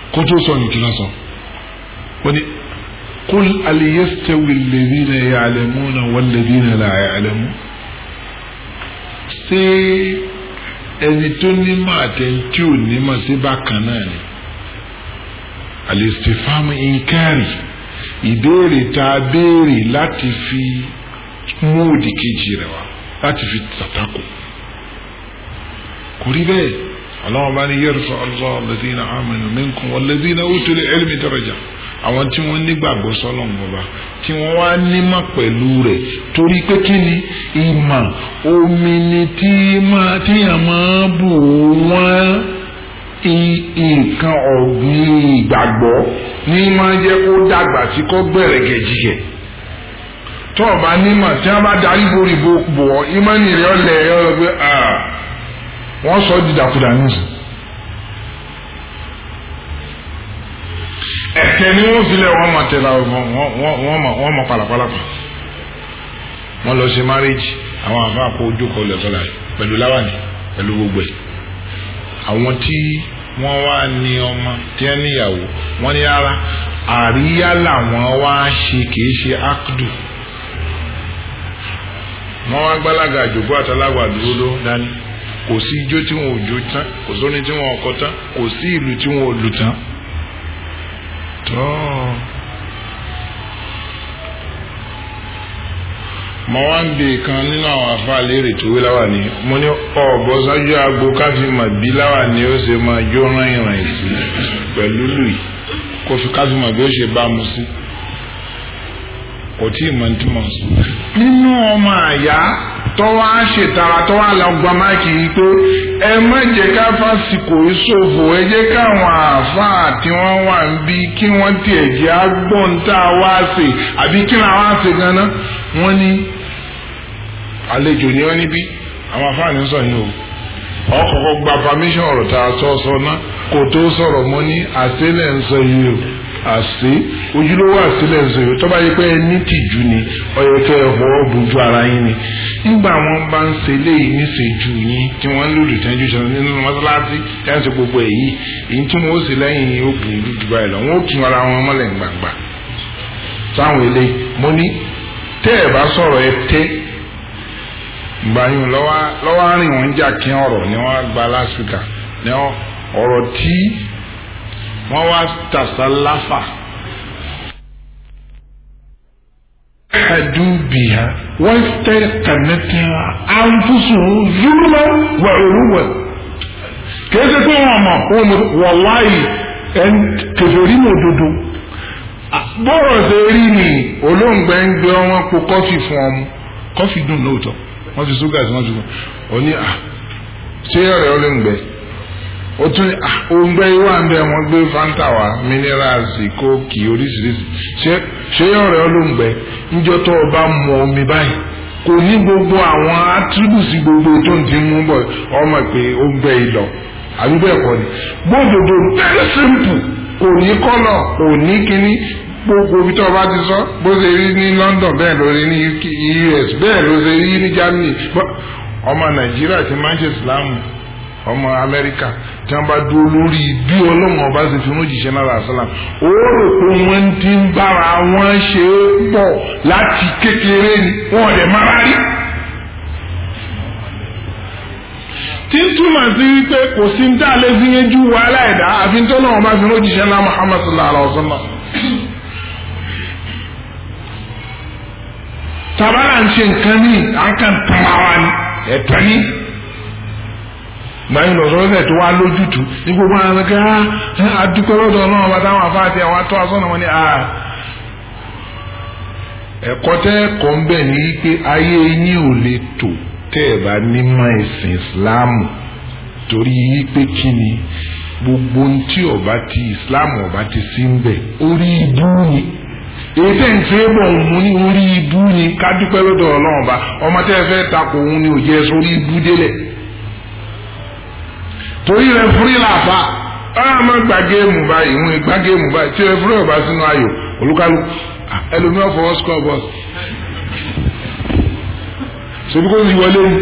kó tó sọ ní kí ló sọ wọ́n ní qul hal yastawi alladhina ya'lamuna walladhina la ya'lamun ṣé ẹni tó nímọ̀ àtẹ̀ntí ò nímọ̀ sí bákan náà ni al-istifham inkari ìbéèrè tá a béèrè láti fi mú òdì kejì rẹ̀ wá láti fi tàtàkù kò rí bẹ́ẹ̀ Ọlọ́run bá ní yarfa Allahu alladhina amanu minkum walladhina utul ilmi daraja àwọn tí wọ́n nígbàgbọ́ sọ́lọ́run ọba tí wọ́n wá nímọ̀ pẹ̀lú rẹ̀ torí pé kí ni ìmọ̀ omi ni tíyàn máa bù wọ́n nǹkan ọ̀gbìn ìgbàgbọ́ ní máa jẹ́ kó dàgbà tí kò gbẹ̀rẹ̀ gẹ̀jìgẹ̀ tó o bá nímọ̀ tí wọ́n bá darí borí bọ̀ ọ́ ìmọ̀ni rẹ̀ ọ̀lẹ̀ ọ̀rọ̀ pé wọ́n sọ dídàkudà nísìn. ẹ̀kẹ́ ni wọ́n filẹ̀ wọ́n mọ̀ tẹ̀lé wọ́n mọ̀ pàlàpàlàpà wọ́n lọ sí márèjì àwọn àfa àpò ojókòó lẹ́kọ́lá pẹ̀lú láwàní pẹ̀lú gbogbo ẹ̀ àwọn tí wọ́n wá ní ọmọ tí wọ́n níyàwó wọ́n ní ara àríyá làwọn wá ṣe kìí ṣe ákùdù wọ́n wá gbálága àjòkó àtàlágbà dúró ló dání kò sí ijó tí wọn ò jó tán kò sóni tí wọn ò kọ tán kò sí ìlú tí wọn ò lù tán tó mo wá ń bè kan nínú àwọn àfáà léèrè tó wé láwà ní mo ní ọ̀bọ sájú agbo káfíńmà bí láwà ní ó ṣe máa jó rán ìrìn sí pẹ̀lú lùi kó fi káfíńmà bí ó ṣe bá mu sí kò tí ì mọ tí mo sọ. nínú ọmọ àyà tó wá ṣètara tó wá lọ gba máìkì yìí pé ẹ má jẹ́ ká fásikò ìṣòfò ẹ jẹ́ káwọn àáfàá tí wọ́n wà ń bí kí wọ́n tiẹ̀ jẹ́ agbọ́n tá a wá ṣe àbí kí làwọn á ṣe ganan wọ́n ní àlejò ni wọ́n níbí àwọn àáfàá ní sọ yìí o ọkọ̀ọ̀kọ̀ gba permission ọ̀rọ̀ tá a sọ náà kò tó sọ̀rọ̀ mọ́ ní àṣẹlẹ̀ ń sọ yìí o àṣẹ ojúlówó àṣẹlẹ̀ ń sọ yìí tó bá yẹ pé ẹni tìjú ni ọ̀yẹ̀kẹ́ ọ̀fọwọ́ bójú ara yín ni nígbà wọn bá ń ṣe léyìí níṣẹ́jú yín tí wọ́n lòlù tẹ́jú sọ nínú mọ́sálásí tí wọ́n ṣe gbogbo èyí tí wọ́n ó sì lẹ́yìn yìí ó bù ú dúdú báyìí lọ wọ́n ó tún ara wọn mọ́lẹ̀ gbàgbà sáwọn eléyìí mo ní tẹ́ ẹ̀ bá sọ̀rọ̀ ẹ tẹ́ gbàyìn lọ́wọ́ àárín wọn jà kí ọ̀rọ̀ ni wọ́n gba lásìkò ní ọ̀rọ̀ tí wọ́n wá tàṣàláfà hadubiha wọ́n tẹ́ kànẹ́tì àǹfùsùn zulman wà òrùwẹ̀ kìí ṣe pé wọ́n mọ̀ wọ̀láyì kẹfẹ́rí mọ̀ òdodo bọ́rọ̀ ṣe rí ni olóńgbẹ́ ń gbé wọn po kọ́fì fún ọmú kọ́fì dùn lóòótọ́ wọ́n fi ṣúgà sí wọ́n ti fún ọ ní ṣé ọ̀rẹ́ olóńgbẹ́ ó tún òǹgbẹ ìwà ń bẹ wọn gbé fanta wá minerals kóòkì oríṣiríṣi ṣé ọ̀rẹ́ olóńgbẹ níjọ́ tó o bá mu omi báyìí kò ní gbogbo àwọn attributes gbogbo tó ń ti mú bọ̀ ọmọ pé ó ń gbẹ ìlọ àbí bẹ́ẹ̀ kọ́ ni gbódòdó very simple kò ní kọ́lọ̀ kò ní kíní gbogbo ibi tó o bá ti sọ bó ṣe rí ní London bẹ́ẹ̀ ló rí ní US bẹ́ẹ̀ ló ṣe rí ní Germany ọmọ Nàìjíríà ti máa ń ṣe Islam ọmọ Amẹ́ríkà tí wọ́n bá dúró lórí bí Ọlọ́run ọba ṣe fi rún jíṣẹ́ náà àṣàlá ó rò pé wọ́n ti ń bára wọn ṣe é pọ̀ láti kékeré ni wọ́n lè máa rárí. tí ń túmọ̀ sí wípé kò sí ń dá lé sí yẹn ju wàhálà ẹ̀dá àfi tó náà ọba fi rún jíṣẹ́ náà Muhammad sallallahu alaihi wasallam. tàbára ń ṣe nǹkan ní àǹkà tàmáwa ni ẹ̀tọ́ ní gbàyìn lọ́sọ̀rọ̀ tó wá lójútùú ní gbogbo àwọn akẹ́kẹ́ adúpẹ́ lọ́dọ̀ náà bá táwọn afáàtì àwọn atọ́ asọ́nà wọn ni ẹ̀kọ́ tẹ́ ẹ̀kọ́ ń bẹ̀ ní pé ayé yín ò lè tò tẹ́ ẹ̀ bá nímọ̀ ẹ̀sìn ìsìláàmù torí pé kí ni gbogbo ohun tí ọba ti ìsìláàmù ọba ti sí ń bẹ̀ orí ibú ni èyí tẹ́ ń fẹ́ bọ̀ òun ní orí ibú ni ká dúpẹ́ lọ́dọ̀ Ọlọ́run ọba ọmọ tẹ́ ẹ fẹ́ takò òun ni ò jẹ́ sórí ibú délẹ̀ torí rẹ fúri làbá ọ̀rọ̀ máa gba géèmù báyìí ìwọ̀n ìgbà géèmù báyìí tí rẹ fúri ọba sínú ayò olúkálù ẹlòmíràn fọwọ́ score box ṣebí kó ti wọlé ní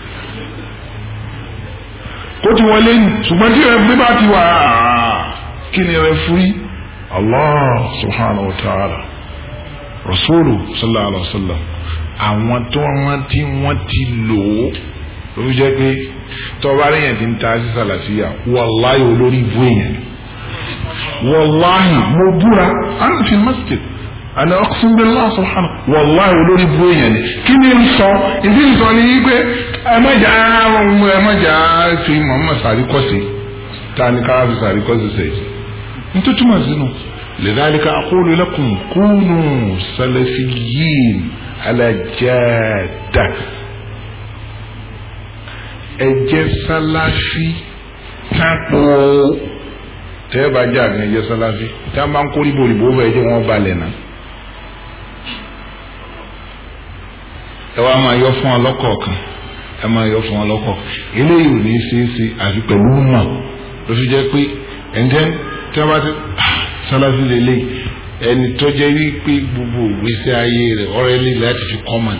kó ti wọlé ní ṣùgbọ́n tí rẹ fúri bá ti wà kí ni referee Allah subhanahu wa ta'ala rasulu sallallahu alaihi wa sallam àwọn tó wọ́n ti lò ó ló jẹ́ pé tọ́ba rẹ̀ yẹn ti ń ta sí sàlàfíà wàláhì olórí ibú èèyàn wàláhì mo búra àná fi masjid àná aqsim billah subhanahu wàláhì olórí ibú èèyàn ni kí ni ń sọ ìdí ń sọ ni yí pé ẹ má jà fi Muhammad sàrí kọ́sì tá a ní ká fi sàrí kọ́sì sẹ́yìn nítorí túmọ̀ sínú lidhalika aqulu lakum kunu salafiyyin ala jadda ẹ jẹ́ sálàfí tápò tẹ́ bá jà ní ẹ jẹ́ sálàfí tá a máa ń kórìí bòlìbò bẹ́ẹ̀ jẹ́ wọ́n balẹ̀ náà ẹ wá máa yọ fún ọlọ́kọ̀ọ̀kan ẹ máa yọ fún ọlọ́kọ̀ọ̀kan eléyìí ò ní í ṣeéṣe àfi pẹ̀lú mọ̀ ló fi jẹ́ pé ẹ̀ńtẹ́ tí wọ́n bá ti sálàfí lélẹ̀ ẹni tó jẹ́ wípé gbogbo ìgbésí ayé rẹ̀ ọ̀rẹ́ lè láti fi kọ́mọ̀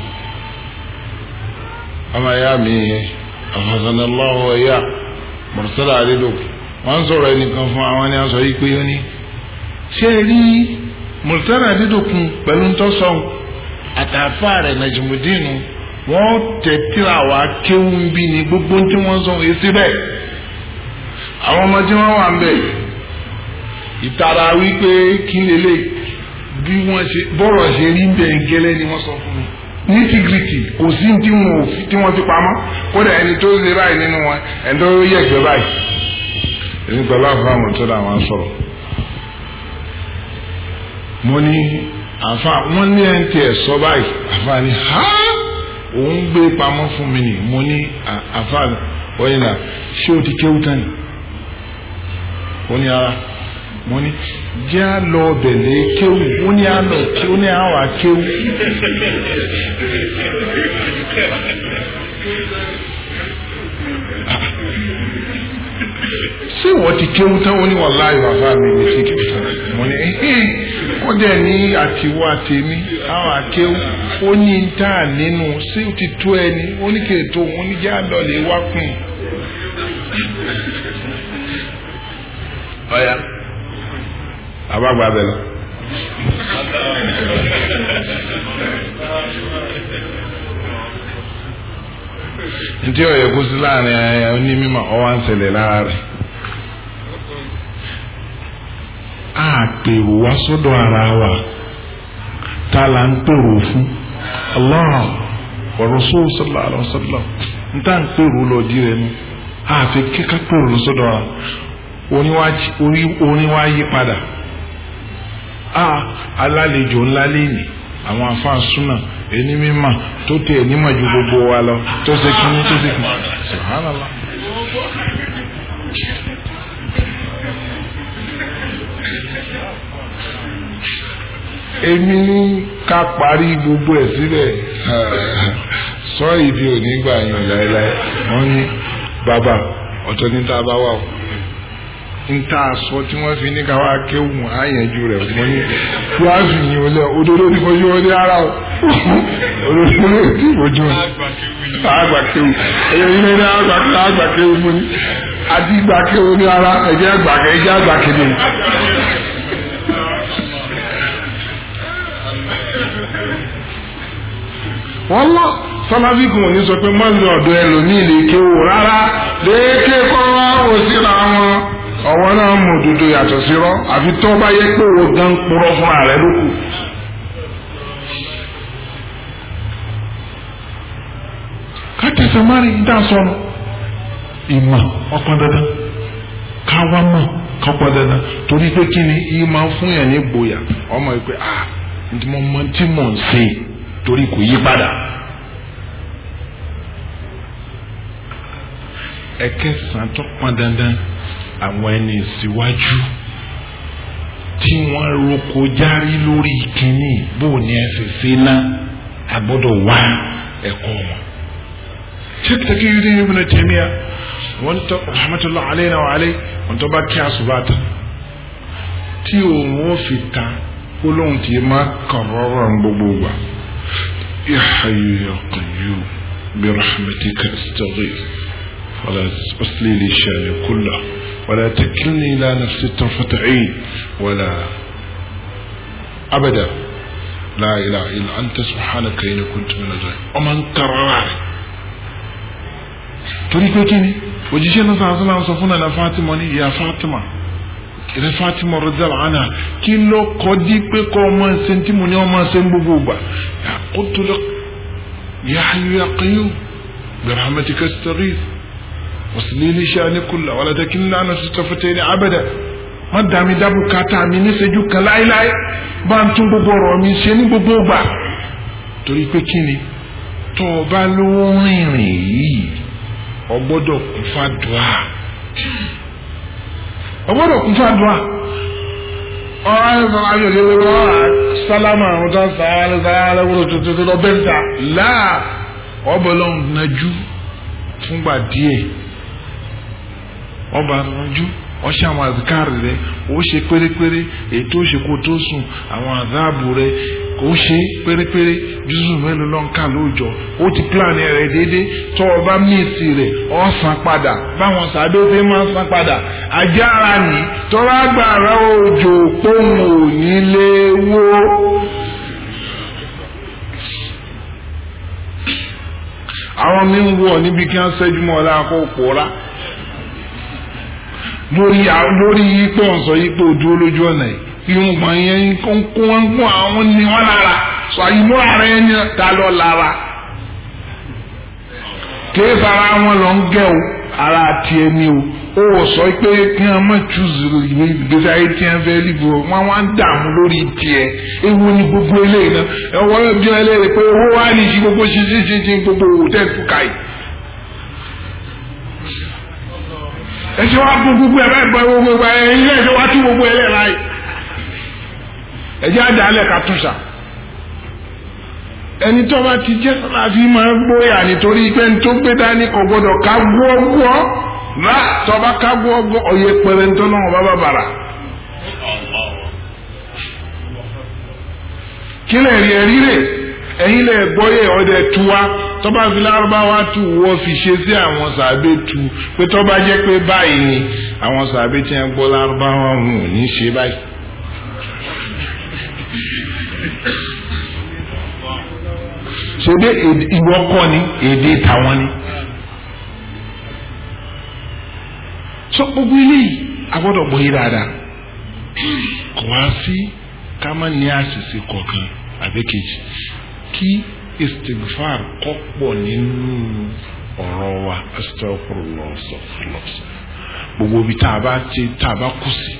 ọmọ ẹ̀yà mi yẹn àfàsánàláwọ ẹ̀yà mọ̀rọ̀sọ́lá àdédò wọ́n sọ̀rọ̀ ẹnìkan fún àwọn ni wọ́n sọ yí pé ó ní ṣé rí mọ̀rọ̀sọ́lá àdédò kun pẹ̀lú ntọ́sọ̀ àtàfà rẹ̀ nàìjíríà wọ́n tẹ̀tìrà wá kéwù ń bí ní gbogbo tí wọ́n sọ èsì bẹ́ẹ̀ àwọn ọmọ tí wọ́n wà ń bẹ̀ ìtara wípé kí lélẹ̀ bí wọ́n ṣe bọ́rọ̀ ṣe rí bẹ́ẹ̀ gẹ́lẹ́ ni wọ́n sọ fún mi nítìgìrìtì kò sí tí wọ́n fi pamọ́ kódà ẹni tó ṣe báyìí nínú wọn ẹni tó yẹ ẹgbẹ́ báyìí èmi pẹ̀lú àfáàmù tó dà wọ́n sọ̀rọ̀ mo ní àfa wọ́n ní ẹni tí ẹ̀ sọ báyìí àfa ni ha òun gbé pamọ́ fún mi ni mo ní àfa wọ́n yìí nà ṣé o ti kéwú tán ni ó ní ara mo ní jẹ́ àlọ́ bẹ̀lẹ̀ kéwù ó ní àlọ́ tí ó ní àwà kéwù. ṣé wọ́n ti kéwù tán ó ní wàláhì bàbá mi ní sí kéwù tán mo ní ó dẹ̀ ní àtiwọ́ àtẹ̀mí àwà kéwù ó ní tá a nínú sí ó ti tó ẹni ó ní kèétò ó ní jẹ́ àlọ́ lè wá kùn. ọ̀ya abagba bẹ lọ. ntí ọ̀yẹ́ kó sí láàrin onímọ̀ ọwọ́ ń ṣẹlẹ̀ lára rẹ̀. a pèrò wá sọ́dọ̀ ara wa tá a là ń pèrò fún Allah wa Rasul sallallahu alaihi wasallam n tá à ń pèrò lọ di rẹ nu a fi kíkà pèrò sọ́dọ̀ wa orin wa yí padà. Alálejò ńlá lẹ́yìn àwọn afáà súnà ẹni mímà tó tẹ ẹni mà ju gbogbo wa lọ tó ṣe kíní tó ṣe kíní subhanallah. èmi ní ká parí gbogbo ẹ̀ síbẹ̀ sọ ìdí òní gbà yàn láéláé wọ́n ní bàbá ọ̀tọ̀ ní tá a bá wà o nta sọ tí wọ́n fi ní ká wá kéwù àyànjú rẹ̀ mọ́ ní fúláṣì yìí wọlé òdodo ní fojú wọlé ara o òdodo ní fojú àgbà kéwù ẹ̀yẹ yìí ní àgbà kéwù mú ní àti ìgbà kéwù ní ara ẹ̀jẹ̀ àgbà kéwù. wọ́n lọ sọlábí kò ní sọ pé mọ́lì ọ̀dọ̀ ẹlòmíì lè kéwù rárá léèké kọ́ wá òsínà wọn. ọwọ́ náà mú òdodo yàtọ̀ sí rọ́ àfi tó bá yẹ pé owó gan purọ́ fún ààrẹ ló kù. káàkiri mari ń dá sọnù ìmọ̀ ọ̀pọ̀ dandan káwá mọ̀ kọ́pọ̀ dandan torí pé kí ni ìmọ̀ fún yẹn ní gboyà ọmọ yìí pé mo mọ tí mò ń ṣe torí kò yí padà. ẹ̀kẹsàn tó pọn dandan àwọn ẹni ìsíwájú tí wọ́n roko járí lórí kínní bó ní ẹsẹ̀ sí ná agbọ́dọ̀ wá ẹ̀kọ́ wọn. Sheikh Taqiyuddin Ibn Taymiyyah wọ́n tó rahmatullahi alayhi wa alayhi wọ́n tó bá kí asubata tí òun ó fi ta olóhùn tí ma kàn rọrùn gbogbo wa. Ya hayyu ya qayyum bi rahmatika astaghith fala tasli li shani kullahu ولا تكلني إلى نفسي طرفة عين ولا أبدا لا إله إلا أنت سبحانك إني كنت من الظالمين ومن كرر torí pé kíni òjíṣẹ́ náà sàn sàn sọ fún nàá Fatima ní ìyá Fatima ìrẹ Fatima radiyallahu anha kí ló kọ́ di pé kọ́ ọmọ ẹsẹ̀ tí mo ní ọmọ ẹsẹ̀ gbogbo gbà qultu lak ya hayyu ya qayyum bi rahmatika astaghith wasli li sha'ni kullahu wa la takilni ila nafsi tarfata ayni abada má dàmí dábò kàtà mi níṣẹ́jú kan láéláé bá ń tún gbogbo ọ̀rọ̀ mi ṣe ní gbogbo gbà torí pé kíni tó o bá lówó rìnrìn yìí ọgbọ́dọ̀ kún fàdúà ọ̀rọ̀ ayọ̀lẹ́wọ́ sálámà àwọn tó sáálẹ̀ wúrò tuntun lọ bẹ́ńtà láà ọbọ̀lọ́ nàjú fúngbà díẹ̀ ọba nàjú ọṣẹ àwọn àzìkárì rẹ ó ṣe pérépéré ètò òṣèkó tó sùn àwọn àzáàbù rẹ kò ṣe pérépéré jùzù mélòó ló ń kà lóòjọ́ ó ti pílànì rẹ déédéé tó o bá míìsì rẹ ọ san padà báwọn sàdó fi máa san padà ajára ní tọ́lá gbàrà òjò póhùn òní lé wó. àwọn mi ń wọ níbi kí wọ́n ṣẹ́jú mọ́ ọ̀la kó pòórá lórí yípo ọ̀sọ̀ yípo dúró lójú ọ̀nà irun gbọ̀n yẹn kó wọ́n gún àwọn ní wọ́n lára sọ àyìnbó ara yẹn ní ta lọ lára kéé fara wọn lọ ń gẹ o ara tiẹ̀ ni o ó sọ pé kí wọ́n má chúùsì ìgbésí ayé tí wọ́n fẹ́ líbo wọ́n wá ń dààmú lórí tiẹ̀ ewu ni gbogbo eléyìí náà ẹ̀wọ́n yóò bí ẹlẹ́rìí pé owó wá ní sí gbogbo ṣíṣí gbogbo hòtẹ́ẹ̀lì fúkà yìí. ẹsẹ wa kún gbogbo ẹ báyìí bọ gbogbo ẹ ilé ẹsẹ wa tún gbogbo ẹ lẹ láyé ẹjẹ àdàlẹ ká tún sà ẹni tó bá ti jẹ láti máa gbóyà nítorí pé ní tó gbé dání kò gbọdọ̀ ká gbọgbọ rà tó bá ká gbọgbọ ọyẹ pẹrẹ ní tó náà wọn bá bàrà. kí lè rí ẹrí rè ẹ̀yin lè gbọ́yè ọdẹ tuwa tọ́ba fi lárúbáwá tu wọ́ fi ṣe sí àwọn sàbẹ̀ tu pé tọ́ba jẹ́ pé báyìí ni àwọn sàbẹ̀ tí wọ́n gbọ́ lárúbáwá hùn ní ṣe báyìí. ṣe dé ìwọ kọ́ ni èdè tàwọn ni. sọ gbogbo eléyìí a gbọ́dọ̀ gbọ́yé dáadáa kò wá sí ká má ní àṣìṣe kọ̀ọ̀kan àbẹ́kejì kí istighfar kọ́pọ̀ nínú ọ̀rọ̀ wa astaghfirullah gbogbo ibi tá a bá kù sí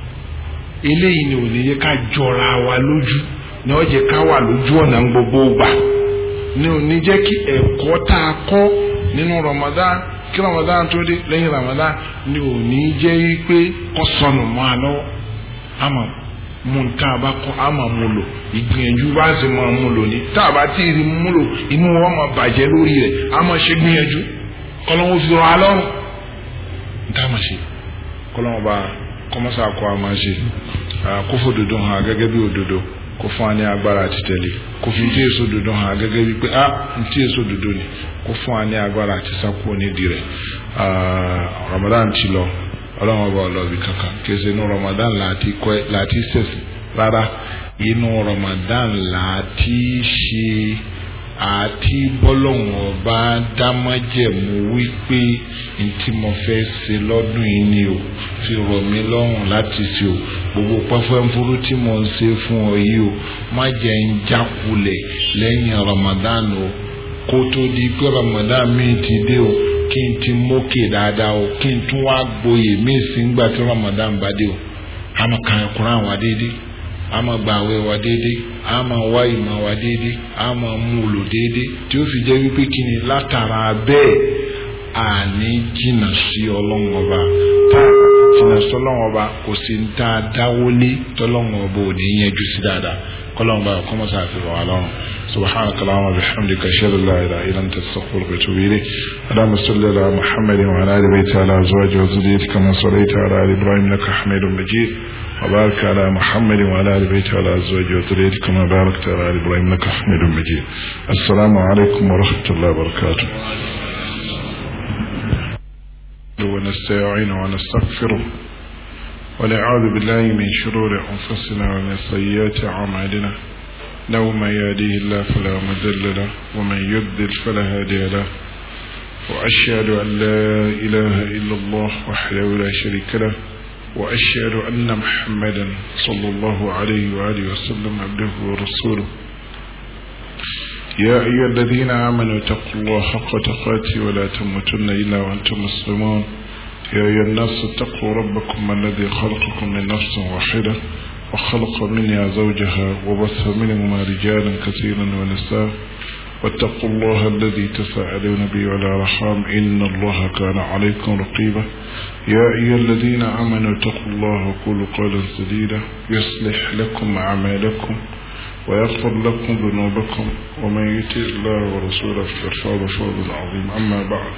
eléyìí ni ò ní yẹ ká jọra wa lójú ní ó jẹ́ ká wà lójú ọ̀nà gbogbo gbà ní ò ní jẹ́ kí ẹ̀kọ́ tá a kọ́ nínú Ramadan kí Ramadan tó dé lẹ́yìn Ramadan ní ò ní jẹ́ pé kó sọnù mọ́ àlọ́ àmọ́ mú tá a bá kọ́ àmọ́ mú lò ìgbìyànjú bá sì máa mú lò ní tá a bá tí ì rí mú lò inú wọn máa bàjẹ́ lórí rẹ̀ àmọ́ ṣe gbìyànjú kọ́lọ́wọ́ fi rọ alọ́run tá a máa ṣe kọ́lọ́wọ́ bá kọ́mọ́sá kọ́ a máa ṣe kó fòdodo hàn gẹ́gẹ́ bí òdodo kó fún wa ní agbára àti tẹ̀lé kó fi tí èso dodo hàn gẹ́gẹ́ bí pé tí èso dodo ni kó fún wa ní agbára àti sákúrò nídìí rẹ̀ Ramadan ti lọ ọlọ́run ọba ọlọ́ọ̀bì kankan kése inú Ramadan láti sẹ̀sì rárá inú Ramadan láti ṣe àti bọ́lọ́hún ọba dámájẹ̀mú wípé ntí mo fẹ́ ṣe lọ́dún yìí ni o fi rọ̀ mí lọ́rùn láti ṣe o gbogbo pẹ́fẹ́nfúrú tí mo ń ṣe fún ọ yìí o má jẹ́ ń jákulẹ̀ lẹ́yìn Ramadan o kó tó di pé Ramadan mi ti dé o kí n ti mókè dáadáa o kí n tún wá gboyè mí sí ń gbà tí Ramadan bá dé o àmọ́ kan Kùránì wá déédéé àmọ́ gbààwẹ̀ wá déédéé àmọ́ wá ìmọ̀ wá déédéé àmọ́ mú lò déédéé tí ó fi jẹ́ wípé kí ni látara bẹ́ẹ̀ àní jìnnà sí Ọlọ́run ọba tá a jìnnà sí Ọlọ́run ọba kò sí ń tá a dáwọ́lé tọ́lọ́run ọba ò ní yẹjú sí dáadáa kọ́lọ́run ọba kọ́mọ́sá àfihàn wa lọ́rùn. سبحانك اللهم وبحمدك اشهد ان لا اله الا انت استغفرك واتوب اليك اللهم صل على محمد وعلى ال بيته وعلى ازواجه وذريته كما صليت على ال ابراهيم انك حميد مجيد وبارك على محمد وعلى ال بيته وعلى ازواجه وذريته كما باركت على ال ابراهيم انك حميد مجيد السلام عليكم ورحمه الله وبركاته. ونستعين ونستغفره ونعوذ بالله من شرور أنفسنا ومن سيئات أعمالنا إنه من يهده الله فلا مضل له ومن يضلل فلا هادي له وأشهد أن لا إله إلا الله وحده لا شريك له وأشهد أن محمدا صلى الله عليه وآله وسلم عبده ورسوله يا أيها الذين آمنوا اتقوا الله حق تقاته ولا تموتن إلا وأنتم مسلمون يا أيها الناس اتقوا ربكم الذي خلقكم من نفس واحدة وخلق منها زوجها وبث منهما رجالا كثيرا ونساء واتقوا الله الذي تساءلون به والأرحام إن الله كان عليكم رقيبا يا أيها الذين آمنوا اتقوا الله وقولوا قولا سديدا يصلح لكم أعمالكم ويغفر لكم ذنوبكم ومن يطع الله ورسوله فقد فاز فوزا عظيما أما بعد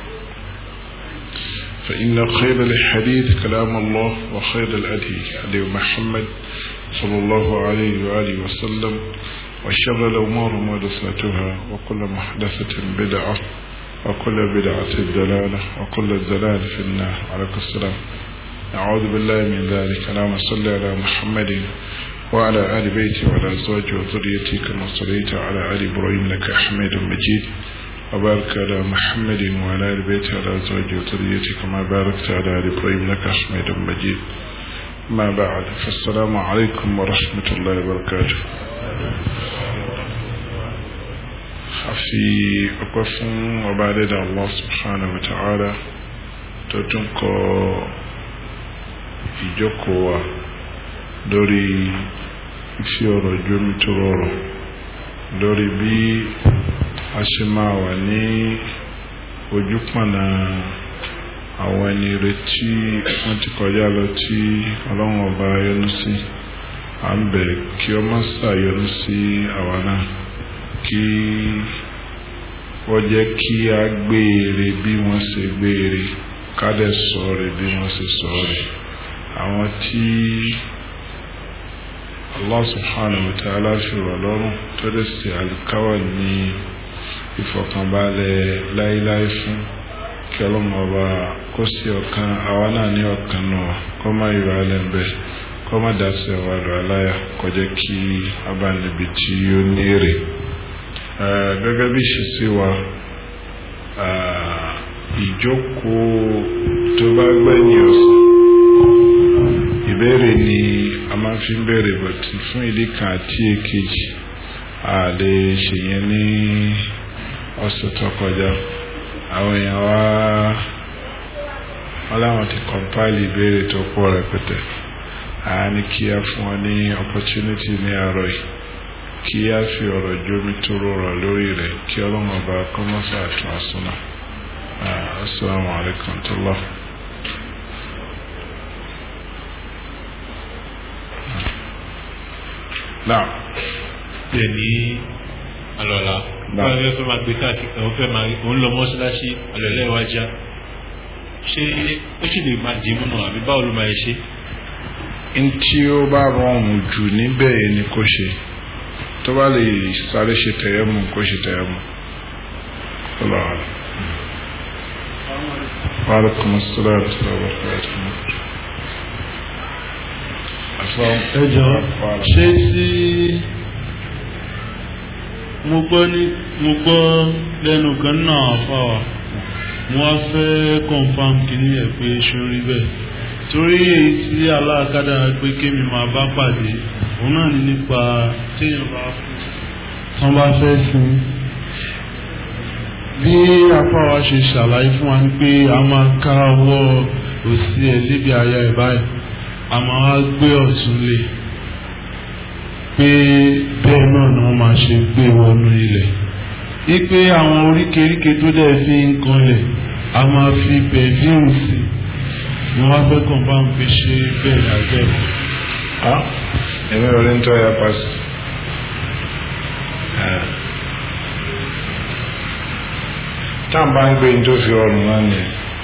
فإن خير الحديث كلام الله وخير الهدي محمد صلى الله عليه وآله وسلم وشر الأمور محدثاتها وكل محدثة بدعة وكل بدعة ضلالة وكل ضلالة في النار. عليكم السلام. أعوذ بالله من ذلك. اللهم صل على محمد وعلى آل بيته وعلى أزواجه وذريته كما صليت على آل إبراهيم إنك حميد مجيد وبارك على محمد وعلى آل بيته وعلى أزواجه وذريته كما باركت على آل إبراهيم إنك حميد مجيد. ما بعد فالسلام عليكم ورحمة الله وبركاته. في أقفن وبعد الله سبحانه وتعالى تتنكو ìjókòó lórí ìfi ọ̀rọ̀ jómi tó rọrọ̀ lórí bí a ṣe máa wà ní ojúpọ̀nà àwọn ẹni retí wọ́n ti kọjá lọ tí ọlọ́run ọba yọ́nú sí. à ń bẹ̀ kí ọ má ṣàyọ́nú sí àwa náà kí wọ́n jẹ́ kí a gbére bí wọ́n ṣe gbére ká dẹ̀ sọ̀rọ̀ bí wọ́n ṣe sọ̀rọ̀. àwọn tí Allah subhanahu wa ta'ala fi rọ̀ lọ́rùn tó dẹ̀ sí àlùkáwà ní ìfọ̀kànbalẹ̀ láíláí fún kí ọlọ́run ọba kó sí ọ̀kan àwa náà ní ọ̀kan náà kó má yọ alẹ́ ń bẹ̀ kó má dásẹ̀ wà lọ aláyà kó jẹ́ kí a bá níbi tí ó ní èrè. gẹ́gẹ́ bí ṣe sí wa ìjókòó tó bá gbẹ̀yìn ọ̀sán ìbéèrè ni a máa fi ń bẹ̀rẹ̀ bọ̀tí fún ìdí kan àti èkejì a lè ṣe yẹn ní ọ̀sẹ̀ tó kọjá. àwọn èèyàn wá láwọn ti compile ìbéèrè tó pọ̀ rẹpẹtẹ. a ní kí a fún wọn ní opportunity ní àárọ̀ yìí kí a fi ọ̀rọ̀ jómi tó rọrọ̀ lórí rẹ̀ kí ọlọ́run ọba kọ́mọ́sà àtún àsúná. assalamu alaikum tó náà bẹ́ẹ̀ ní alọ́la wọ́n fẹ́ máa gbé káàkiri òun fẹ́ máa òun lọ mọ́ṣáláṣí alọ́lẹ́ ìwájá ṣé ó sì lè máa dì í múnà àbí báwo ló máa ṣe. ntí ó bá rọrùn jù níbẹ̀ ni kò ṣe tó bá lè sáré ṣe tẹ̀yẹ́mù kó ṣe tẹ̀yẹ́mù. wa alaikum assalam wa rahmatullahi. ẹjọ́ ṣé tí mo gbọ́ lẹ́nu kan náà fáwà mo wá fẹ́ confam kìíní ẹ̀ pé ṣorí bẹ́ẹ̀ torí èyí tí aláàkádà pé kémi máa bá pàdé òun náà ní nípa téèyàn bá fún tán bá fẹ́ fún bí afáwa ṣe ṣàlàyé fún wa ní pé a máa ká ọwọ́ òsì ẹ̀ síbi àyà ẹ̀ báyìí a máa gbé ọ̀tún lé pé bẹ́ẹ̀ náà ni wọ́n máa ṣe gbé wọnú ilẹ̀ wípé àwọn oríkèéríkèé tó dẹ̀ fi ń kanlẹ̀ a máa fi perfume sí ni wọ́n fẹ́ kàn bá ń fi ṣe bẹ́ẹ̀ lábẹ́ ẹ̀mí orí ń tọ́ ya pàṣẹ. tá à ń bá ń gbé ní tó fi ọrùn náà ni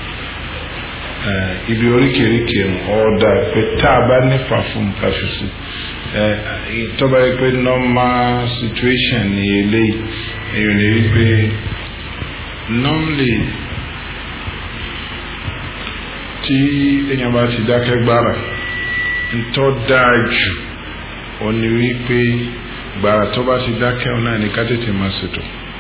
ibi oríkèéríkèé ọ̀dà pé tá a bá ní perfume káfí sí tọ́ba yẹ pé normal situation ni eléyìí èèyàn lè rí pé normally tí èèyàn bá ti dákẹ́ gbára ntọ́ dáa jù ó ní wípé gbàrà tó bá ti dákẹ́ ọ̀nà ní ká tètè máa ṣètò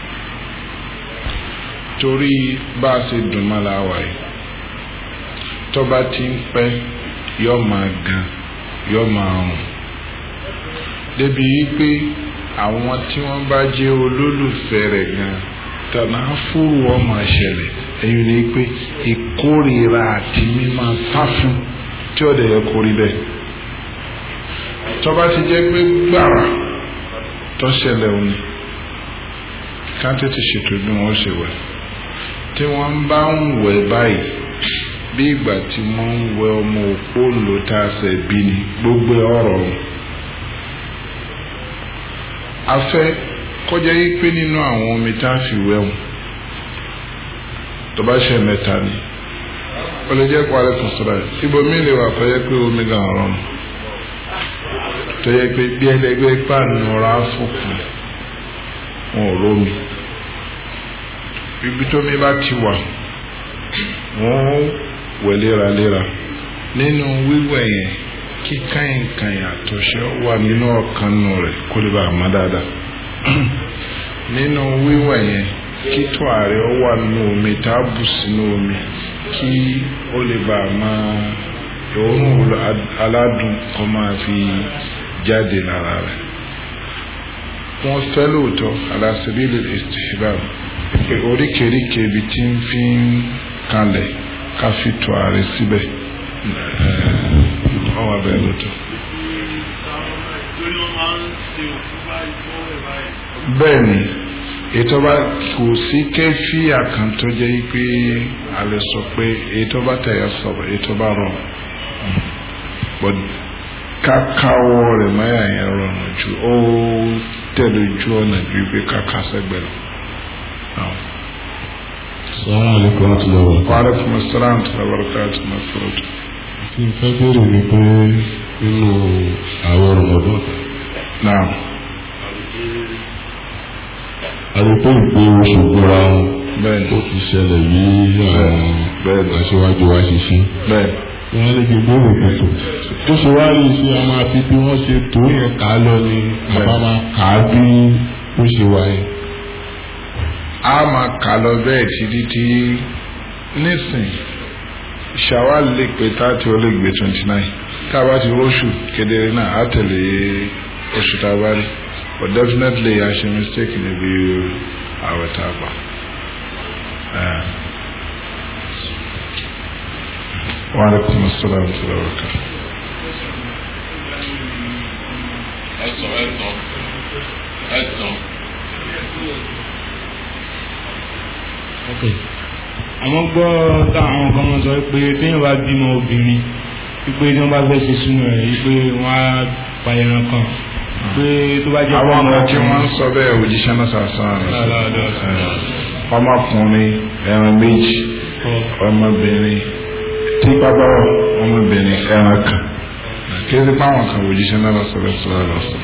torí bá a ṣe dùn má láwàá yìí tó bá ti ń pẹ́ yóò máa gan yóò máa rùn débi wípé àwọn tí wọ́n bá jẹ́ olólùfẹ́ rẹ̀ gan tànà fúru wọn máa ṣẹlẹ̀ ẹ̀yìn ni pé ìkórìíra àti mímá sáfún tí ó dẹ̀ yẹ kórí bẹ́ẹ̀ tó bá ti jẹ́ pé gbàrà tó ṣẹlẹ̀ òní ká tètè ṣètò bí wọ́n ṣe wẹ̀ tí wọ́n bá ń wẹ̀ báyìí bí ìgbà tí wọ́n ń wẹ̀ ọmọ òpó lò tá a ṣe bí ni gbogbo ọ̀rọ̀ ọ̀hún. afẹ́ kọjá yí pé nínú àwọn omi tá a fi wẹ̀ wọ́n tó bá ṣe mẹ́ta ni ó lè jẹ́ kó alẹ́ kò sọ̀rọ̀ ibòmí lè wà kọjá pé omi gan ọ̀rọ̀ nù tó yẹ pé bí ẹlẹgbẹ́ pàánù ọ̀rọ̀ àfọ̀kù wọn ò rómi ibi tó mi bá ti wà wọ́n wẹ̀ léraléra nínú wíwẹ̀ yẹn kí káyìnkáyìn àtọ̀ṣe wà nínú ọ̀kan nù rẹ̀ kó lè bá a má dáadáa nínú wíwẹ̀ yẹn kí tó ààrẹ wà nínú omi tá a bù sínú omi kí ó lè bá a máa òórùn aládùn kọ́ máa fi jáde lára rẹ̀ wọ́n fẹ́ lóòótọ́ ala sabil al-istihbab pé oríkèéríkèé ibi tí ń fi ń kalẹ̀ ká fi tó ààrẹ síbẹ̀ ọwọ́ abẹ́ lóòótọ́. bẹ́ẹ̀ ni ètò bá kò sí kẹ́fí àkàntó jẹ́ pé a lè sọ pé ètò bá tẹ̀yà sọ̀rọ̀ ètò bá rọ̀ kákáwọ́ rẹ̀ máyà yẹn rọrùn ju ó tẹ̀lé ju ọ̀nà ju pé káká sẹ́gbẹ̀ lọ. Assalamu alaikum warahmatullahi wabarakatuh. Wa alaikum assalam warahmatullahi wabarakatuh mafurud. Kí n fẹ́ bèrè ni pé nínú àwọn Ramadan. Naam. Àdìpé ìpè oṣù gbọ́ra wọn ó ti ṣẹlẹ̀ bí àwọn aṣíwájú wa ṣe ṣe. Wọ́n lè gbé gbòòrò tuntun. Tó ṣe wá rí sí a máa fi bí wọ́n ṣe tó yẹn kà á lọ ni àbá máa kà á bí ó ṣe wà yẹn. A máa kà lọ bẹ́ẹ̀ títí tí nísìn Ṣawwal lè pé 30 ó lè gbé 29 tá a bá ti róṣù kedere náà á tẹ̀lé oṣù tá a bá rí but definitely a ṣe mistake níbi àwẹ̀ tá a gbà. Wa alaikum assalam wa rahmatullahi wa barakatuh. Okay. Àmọ́ gbọ́ táwọn kan mọ́ sọ pé téèyàn bá bímọ obìnrin wípé tí wọ́n bá fẹ́ ṣe súnú rẹ̀ wípé wọ́n á pa ẹran kan pé tó bá jẹ́ àwọn ọmọ tí wọ́n ń sọ bẹ́ẹ̀ òjíṣẹ́ náà sàásán ọmọkùnrin ẹran méjì ọmọbìnrin tí pápá ọmọbìnrin ẹran kan kí ẹsẹ̀ pàwọn kan òjíṣẹ́ náà lọ́sọ̀rọ̀ sọ̀rọ̀ lọ́sọ̀.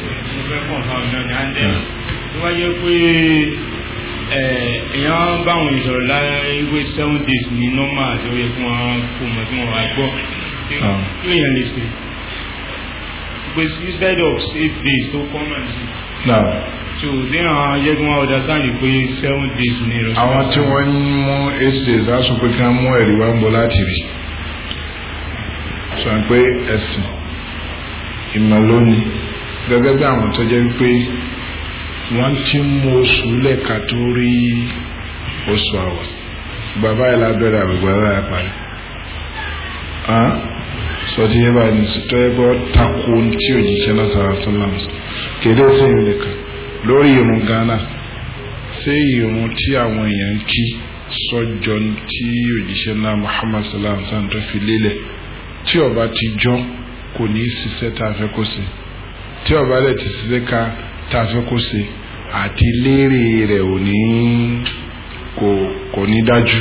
tó bá jẹ́ pé èèyàn bá àwọn ìṣòro láyé 7 days ní normal àti ó yẹ fún wọn kó mọ̀ tí wọ́n wá gbọ́ kí èèyàn lè ṣe pé instead of 8 days tó common sí. so then àwọn yẹ kí wọ́n understand pé 7 days ní ìrọ̀sí. àwọn tí wọ́n ń mú 8 days á sọ pé kí wọ́n mú ẹ̀rí wá ń bọ̀ láti rí sọ pé ẹ̀sìn ìmọ̀lónì gẹ́gẹ́ bí àwọn tó jẹ́ pé wọ́n ti mú oṣù lẹ́ka tó rí oṣù àwọ̀ bàbá yìí lábẹ́rẹ́ àgbègbè aláya parí sọtí yẹ báyìí ní sọtọ́ yẹ bọ́ tako tí òjìṣẹ́ náà sọ̀rọ̀ sọ́làm kéde sẹ́yìn nìkan lórí irun Ghana ṣé irun tí àwọn èèyàn ń kí sọ́jọ́ tí òjìṣẹ́ náà Muhammad sallam sàn tó fi lélẹ̀ tí ó bá ti jọ kò ní í ṣiṣẹ́ tá a fẹ́ kó ṣe tí ó bá dẹ̀ ti ṣiṣẹ́ ká tá a fẹ́ kó ṣe àti lérè rẹ̀ ò ní kò ní dájú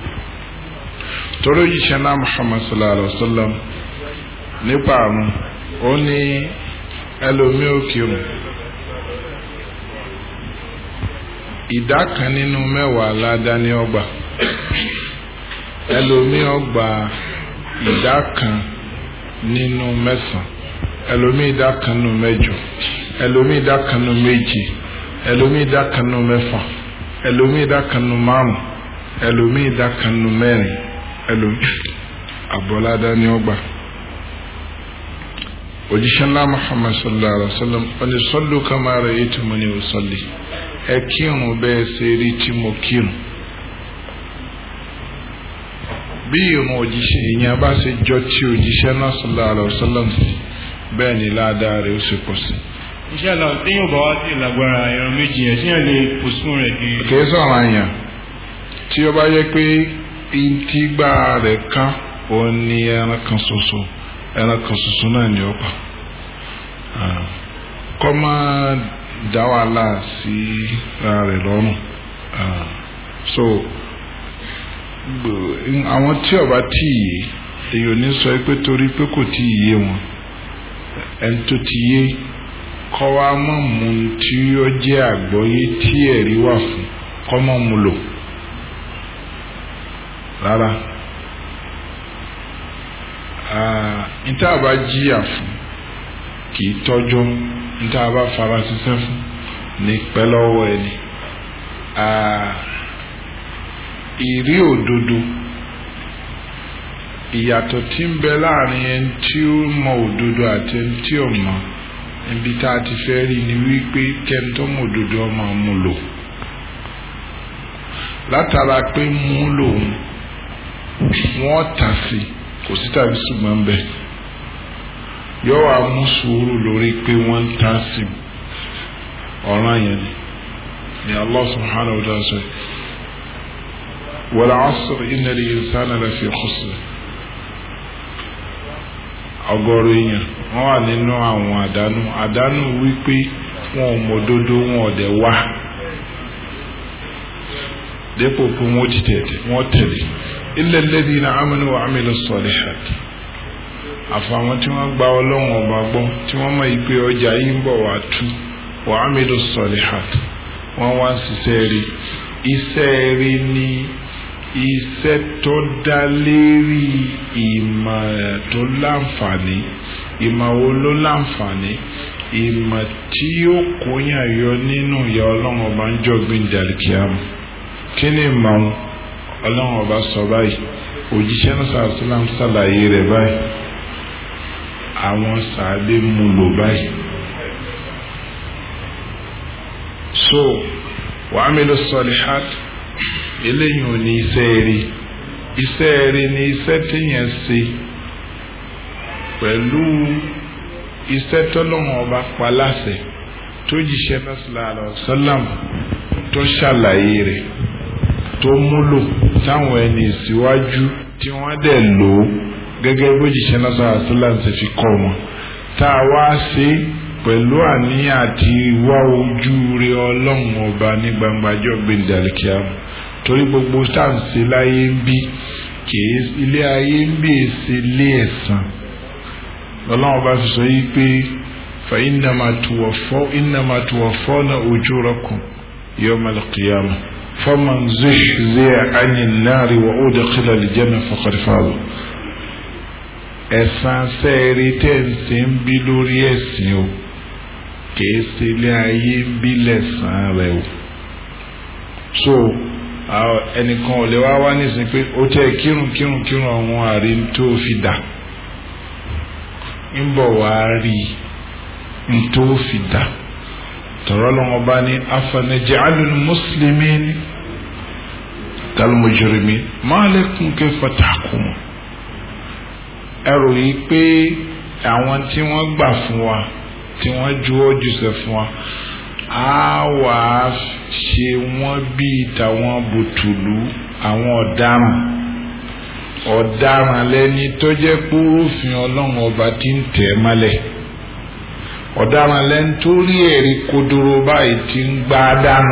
torí òjíṣẹ́ náà Muhammad sallallahu alaihi wa sallam nípa àrùn ó ní ẹlòmíì ò kírun ìdá kan nínú 10 ládá ní ọgbà ẹlòmíì ọgbà ìdá kan nínú 9 ẹlòmíì ìdá kan nínú 8 ẹlòmíì ìdá kan nínú 2 ẹlòmíì ìdá kan nínú 6 ẹlòmíì ìdá kan nínú 5 ẹlòmíì ìdá kan nínú 4 ẹlòmíì àbọ̀ládá ní ọgbà. òjíṣẹ́ ńlá Muhammad sallallahu alaihi wa sallam wọ́n ní sallu kama ra'aytumuni usalli ẹ kírun bẹ́ẹ̀ ṣe rí tí mo kírun. bí ìrun òjíṣẹ́ èèyàn bá ṣe jọ tí òjíṣẹ́ náà sallallahu alaihi wa sallam sí bẹ́ẹ̀ ni ládàá rẹ̀ ó ṣe pọ̀ sí. inshallah téèyàn bá wá sí ìlágbára ìran méjì yẹn tíyàn lè pòsùn rẹ̀ di. kìí sọ̀rọ̀ àyàn tí ó bá yẹ pé ìtìgbà rẹ̀ kan òun ni ẹran kan ṣoṣo náà ni ó pa kọ́ máa dá wàhálà sí ara rẹ̀ lọ́rùn so àwọn tí ó bá tí yé èyí ò ní sọ pé torí pé kò tí yé wọn ẹni tó ti yé kọ́ wa mọ̀ mú tí ó jẹ́ àgbọ́yé tí ẹ̀rí wà fún kọ́ mọ̀ mú lò rárá níta bá jíyà fún kì í tọ́jú níta bá fara ṣiṣẹ́ fún ní pẹ́lọ́wọ́ ẹni ìrí òdodo ìyàtọ̀ tí ń bẹ láàrin ẹni tí ó mọ òdodo àti ẹni tí ò mọ ibi tá a ti fẹ́ rí ni wípé kẹ́ni tó mọ òdodo ọmọ mú lò látara pé mú lòun wọ́n tà sí kò sí tàbí ṣùgbọ́n bẹ́ẹ̀ yóò wá mú sùúrù lórí pé wọ́n ń tà sí ọ̀ràn yẹn ni Allah subhanahu wa ta'ala sọ wal 'asr innal insana lafi khusr ọgọ́rùn èèyàn wọ́n wà nínú àwọn àdánù wípé wọn ò mọ̀dodo wọn ò dẹ̀ wá dépò pé wọ́n tẹ̀lé illa alladhina amanu wa 'amilus salihat àfàwọn tí wọ́n gba Ọlọ́run ọba gbọ́ tí wọ́n mọ̀ ìpè ọjà yìí ń bọ̀ wá tú wa 'amilus salihat wọ́n wá ń ṣiṣẹ́ rí iṣẹ́ rí ní iṣẹ́ tó dá lérí ìmọ̀ tó láǹfààní ìmọ̀ wo ló láǹfààní ìmọ̀ tí yóò kóyàn yọ nínú ìyà Ọlọ́run ọba ń jọ gbìndàlìkíyàmù kí ni ìmọ̀ Ọlọ́run ọba sọ báyìí òjíṣẹ́ náà sàlám ṣàlàyé rẹ̀ báyìí àwọn sàábé mú lò báyìí so wa 'amilus salihat eléyìí ò ní iṣẹ́ rí ní iṣẹ́ téèyàn ṣe pẹ̀lú iṣẹ́ tọ́lọ́run ọba pa láṣẹ tó jíṣẹ́ náà sallallahu alaihi wasallam tó ṣàlàyé rẹ̀ tó múlò táwọn ẹni ìsíwájú tí wọ́n dẹ̀ lò ó gẹ́gẹ́ bó jíṣẹ́ náà sallallahu alaihi wasallam ṣe fi kọ́ wọn tá a wá ṣe pẹ̀lú àníyàn àti wá ojú rere Ọlọ́run ọba ní gbangbajọ́ gbẹ̀ndàlìkíyàmù torí gbogbo sáǹsì láyé ń bí kìí ilé ayé ń bí èsì ilé ẹ̀san Ọlọ́run bá fi sọ yí pé fa innama tuwaffawna ujurakum yawmal qiyamah faman zuhziha 'anil nari wa udkhila al-jannata faqad faza ẹ̀san sẹ́ẹ̀rí tẹ̀sí ń bí lórí ẹ̀sìn o kìí sí ilé ayé ń bí lẹ́san rẹ̀ o so ẹnìkan ò lè wá nísìn pé ó tẹ́ kírun àwọn àrí tó fi dà ń bọ̀ wá rí n tó fi dà tọ̀rọ̀ lọ́wọ́ bá ní afanaj'alul muslimin kal mujrimin ma lakum kayfa tahkumun ẹrù yìí pé àwọn tí wọ́n gbà fún wa tí wọ́n juwọ́ jùsẹ̀ fún wa á wà á ṣe wọ́n bíi tàwọn bùtùlù àwọn ọ̀daràn lẹ́ni tó jẹ́ púrúfin Ọlọ́run ọba tí ń tẹ̀ mọ́lẹ̀ ọ̀daràn lẹ́ni tó rí ẹ̀rí kodoro báyìí tí ń gbá dànù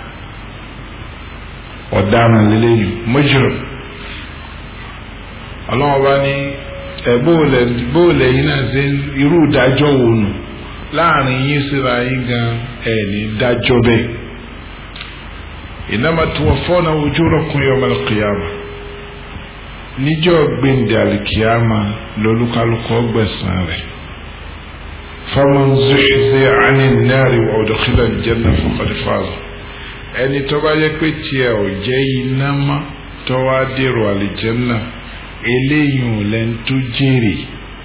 ọ̀daràn lélẹ́yìn mujrim Ọlọ́run ọba ní bóòlẹ̀ yìí náà ṣe irú ìdájọ́ wo nù láàrin yín síra yín gan ẹ̀ ní dájọ́ bẹ́ẹ̀ innama tuwaffawna ujurakum yawmal qiyamah níjọ́ gbẹ̀ndẹ̀ àlìkíyàmá lólúkálùkọ́ gbẹ̀san rẹ̀. faman zuhziha 'anil nari wa udkhila al-janna faqad faz. ẹni tó bá yẹ pé tiẹ̀ ò jẹ́ iná mọ́ tó wá dèrò àlìjẹ́nà eléyìí ò lẹ́nu tó jèrè.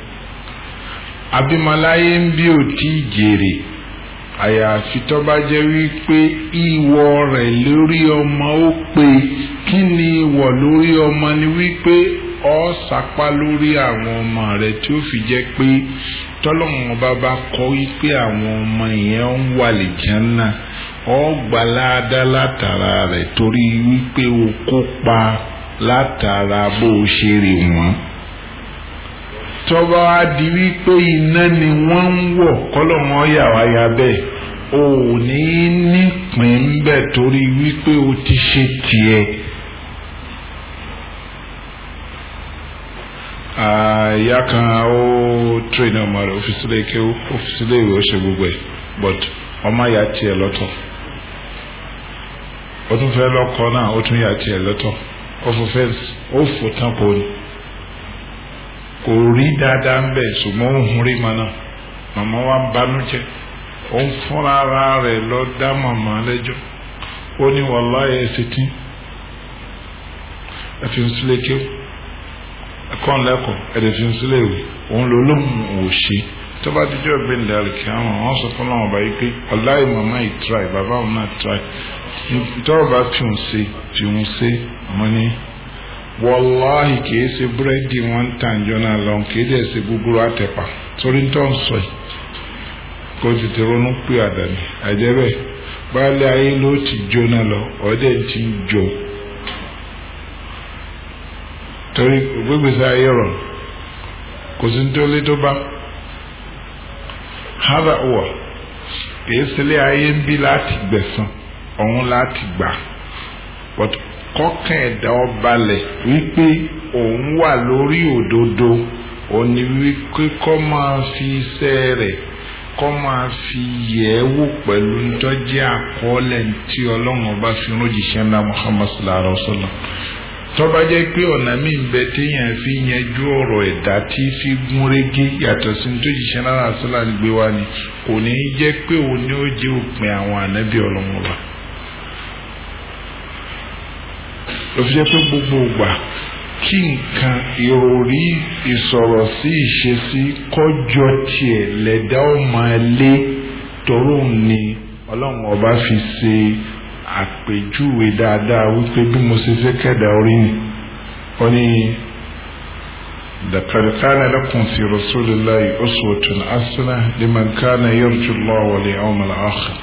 abimaláyé ń bí ò tí ì jèrè àyàfi tó bá jẹ́ wípé ìwọ rẹ̀ lórí ọmọ ó pé. kí ni ìwọ lórí ọmọ ni wípé ọ sapá lórí àwọn ọmọ rẹ̀ tí ó fi jẹ́ pé tọ́lọ́mọ bá kọ́ wípé àwọn ọmọ yẹn ń wà àlìjẹ́nà ọ gbàládá látara rẹ̀ torí wípé o kópa látara bó o ṣe rè wọ́n. tọ́ba á di wípé iná ni wọ́n ń wọ̀ kọ́lọ́mọ yà wá ya bẹ́ẹ̀ o ò ní nípìn bẹ́ẹ̀ torí wípé o ti ṣe tiẹ̀. ìyá kan ó train ọmọ rẹ̀ òfìsílẹ̀ ìwé ó ṣe gbogbo ẹ̀ but ọmọ ya tiẹ̀ lọ́tọ̀ ó tún fẹ́ lọ́kọ náà ó tún ya tiẹ̀ lọ́tọ̀ ó fò fẹ́ǹsì ó fò tán kò ní kò rí dáadáa ń bẹ̀ ṣùgbọ́n ó hun rí ma náà màmá wa ń banújẹ́ ó ń fúnra ara rẹ̀ lọ dá màmá lẹ́jọ́ ó ní wàláyé ẹsẹ̀ tí ẹ fi ń sílé kí ẹ̀kọ́ ńlẹ́kọ̀ọ́ ẹ̀dẹ̀ fi ń sílé ìwé òun ló lóhùn ò ṣe tó bá dijọ́ gbẹ̀ndẹ̀ àlùkí àwọn wọn sọ fún ọlọ́run ọba yìí pé wàláyé màmá yìí try bàbá òun náà try tọ́rọ̀ bá fi hùn ṣe àmọ́ ní wàláhì kìí ṣe búrẹ́dì wọn tàn jọ́nà lọ kìí dẹ̀ ṣe gbogbo àtẹ̀pà torí tó ń sọ yìí kó tètè ronú pé àdàní àjẹbẹ́ baálé ayé ló ti jóná lọ ọ̀dẹ̀ ti ń jò torí gbégbèsè ayé rọ̀ kò sí tó lé tó bá hádà wà kìí sílé ayé ń bí láti gbẹ̀san ọ̀hún láti gbà kọ́kàn ẹ̀dá ọbalẹ̀ wípé òun wà lórí òdodo òní wípé kọ́ máa fi iṣẹ́ rẹ̀ kọ́ máa fi yẹ̀ ẹ́ wò pẹ̀lú ntọ́jú àkọọ́lẹ̀ tí ọlọ́run ọba fi ránjíṣẹ́ ńlá Muhammad sallallahu alaihi wa sallam tọ́ba jẹ́ pé ọ̀nà míì ń bẹ téèyàn fi yanjú ọ̀rọ̀ ẹ̀dá tí fi gún régé yàtọ̀ sí ntọ́jíṣẹ́ ńlá àṣọlá gbé wá ni kò ní í jẹ́ pé òun ni ó jẹ́ òpin àwọn ànábì ọlọ́run ọba. ló fi jẹ́ pé gbogbo ìgbà kí nǹkan ìròrí ìsọ̀rọ̀ sí ìṣesí kọjọ tiẹ̀ lẹ́dá ọmọ ẹlẹ́ toró ni ọlọ́run ọba fi ṣe àpèjúwe dáadáa wípé bí mo ṣe fẹ́ kẹ́dà orí ni ó ní laqad kana lakum fi rasulillahi uswatun hasanah liman kana yarju Allaha wal yawmal akhir.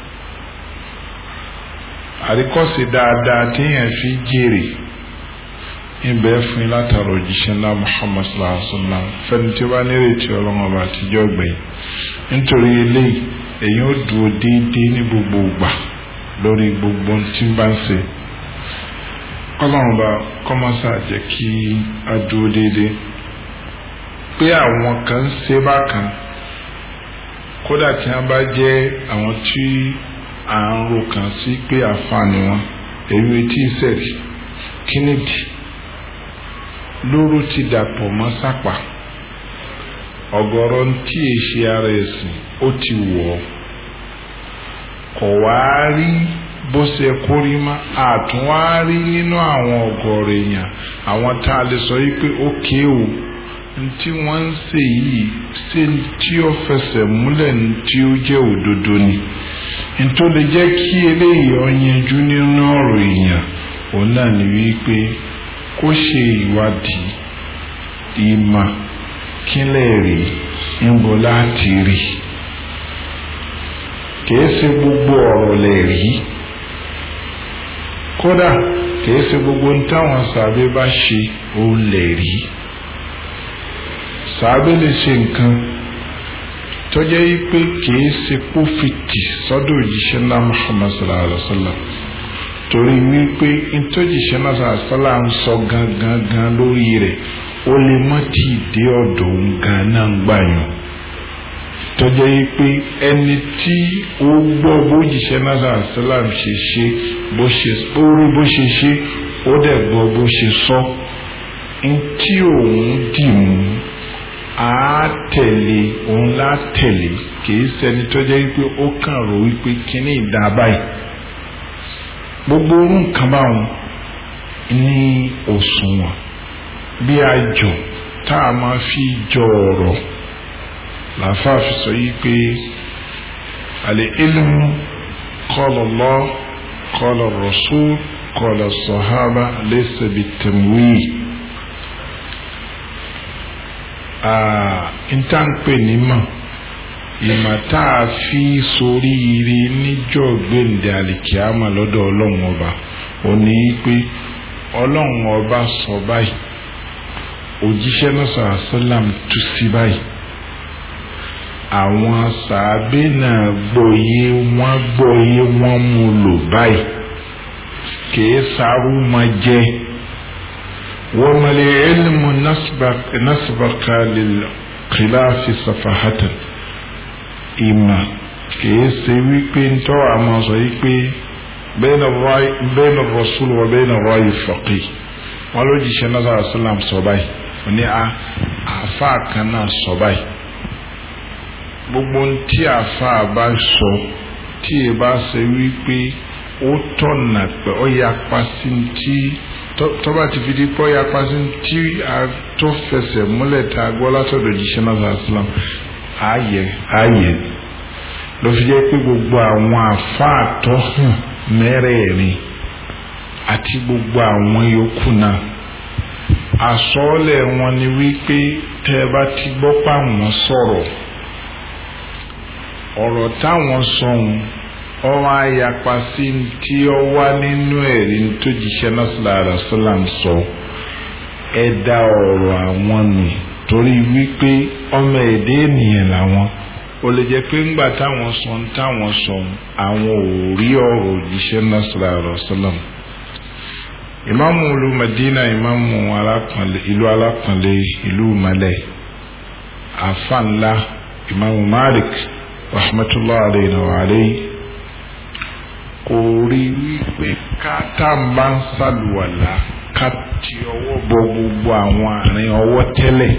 àríkọ́sí dáadáa téèyàn fi jèrè ibẹ̀ fún yín látara òjíṣẹ́ ńlá Muhammad sallallahu alaihi wa sallam fẹ́ni tí ó bá nírètí ọlọ́run ọba àtijọ́ gbẹ̀yìn nítorí eléyìí èyí ó dúró déédéé ní gbogbo ìgbà lórí gbogbo tí ń bá ń ṣe ọlọ́run ọba kọ́mọ́sà jẹ́ kí a dúró déédéé pé àwọn kan ń ṣe bákan kódà tí wọ́n bá jẹ́ àwọn tí à ń ro kàn sí pé àǹfààní wọn èyí tí ń sẹ̀rí kínìdì lóró ti dàpọ̀ mọ́ sápà ọ̀gọ̀rọ̀ tí èṣe ara ẹ̀sìn ó ti wọ̀ ọ́ kò wá rí bó ṣe kórí mọ́ àtún wá rí nínú àwọn ọ̀gọ̀rọ̀ èèyàn àwọn tá a lè sọ yìí pé ó ké o tí wọ́n ń ṣe yìí ṣe tí ó fẹsẹ̀ múlẹ̀ tí ó jẹ́ òdodo ni nítorí lè jẹ́ kí eléyìí ọ̀yanjú nínú ọ̀rọ̀ èèyàn òun náà ní wípé kó ṣe ìwádìí ìmọ̀ kílẹ̀ rí níbo láti rí kìí ṣe gbogbo ọ̀rọ̀ lè rí kódà kìí ṣe gbogbo ní táwọn sàbẹ̀ bá ṣe òun lè rí sàbẹ̀ lè ṣe nǹkan tó jẹ́ pé kìí ṣe pófìtì sọ́dọ̀ òjíṣẹ́ ńlá Muhammad sallallahu alaihi wa sallam torí wípé ntọ́jíṣẹ́ náà sàlá ń sọ gangan lórí rẹ̀ ó lè má tí ì dé ọ̀dọ̀ nǹkan náà gbàyàn tọ́jọ́ yìí pé ẹni tí ó gbọ́ bójíṣẹ́ náà sàlá ṣe bó ṣe ṣe ó dẹ̀ gbọ́ bó ṣe sọ ntí òun dì mú á tẹ̀lé òun lá tẹ̀lé kìí ṣẹni tó jẹ́ wípé ó kàn rò wípé kíní ìdá báyìí gbogbo orú nǹkan báwọn ní òṣùwọ̀n bí àjọ tá a máa fi jọ ọ̀rọ̀ làfáàfi sọ yìí pé al-ilmu qala Allah qala ar-rasul qala as-sahaba laysa bit-tamwih. Ntànpé ní mọ̀ ìmọ̀ tá a fi sórí ire níjọ́ gbẹ̀ǹdẹ̀ àlìkíámà lọ́dọ̀ ọlọ́run ọba ò ní pé ọlọ́run ọba sọ báyìí òjíṣẹ́ náà sọ àṣọlám tú sí báyìí àwọn sàábé náà gbọ́yé wọ́n mú lò báyìí kìí sáré máa jẹ́ wọ́n mọ̀lẹ́ ilmu nasbaka lil khilafi safahatan ìmọ̀ kìí ṣe wípé ntọ́ àmọ́ sọ wípé bayna ar-rasul wa bayna ar-ra'yi faqih wọn ló jíṣẹ́ náà sọ̀rọ̀ sọ́làm sọ báyìí wọn ní àáfàá kan náà sọ báyìí gbogbo tí àáfàá bá sọ tí ẹ bá ṣe wípé ó tọ̀nà pé ó yapa sí ti tọ́ba ti fi di pé ó yapa sí tí a tó fẹsẹ̀ múlẹ̀ tá a gbọ́ látọ̀dọ̀ jíṣẹ́ náà sọ̀rọ̀ sọ́làm ààyè ló fi jẹ́ pé gbogbo àwọn àáfàá tó hàn mẹ́rẹ̀ẹ̀rin àti gbogbo àwọn yòókù náà àsọọ́lẹ̀ wọn ni wípé tẹ́ ẹ bá ti gbọ́ pé àwọn sọ̀rọ̀ ọ̀rọ̀ táwọn sọ̀hún ọwọ́ ayapa sí tí ó wá nínú ẹ̀rí tó jíṣẹ́ náà sallallahu alaihi wasallam sọ ẹ dá ọ̀rọ̀ àwọn nù torí wípé ọmọ èdè ènìyàn làwọn ó lè jẹ́ pé ńgbà táwọn sọ àwọn ò rí ọ̀rọ̀ òjíṣẹ́ náà sallallahu alaihi wasallam. Ìmáàmù ìlú Madina ìmáàmù ìlú alápọ̀nlé ìlú Malẹ̀ àfànlá ìmáàmù Malik rahmatullahi alayhi wa alayhi kò rí wípé ká bá ń sàlùwàlá ká ti ọwọ́ bọ gbogbo àwọn àárín ọwọ́ tẹ́lẹ̀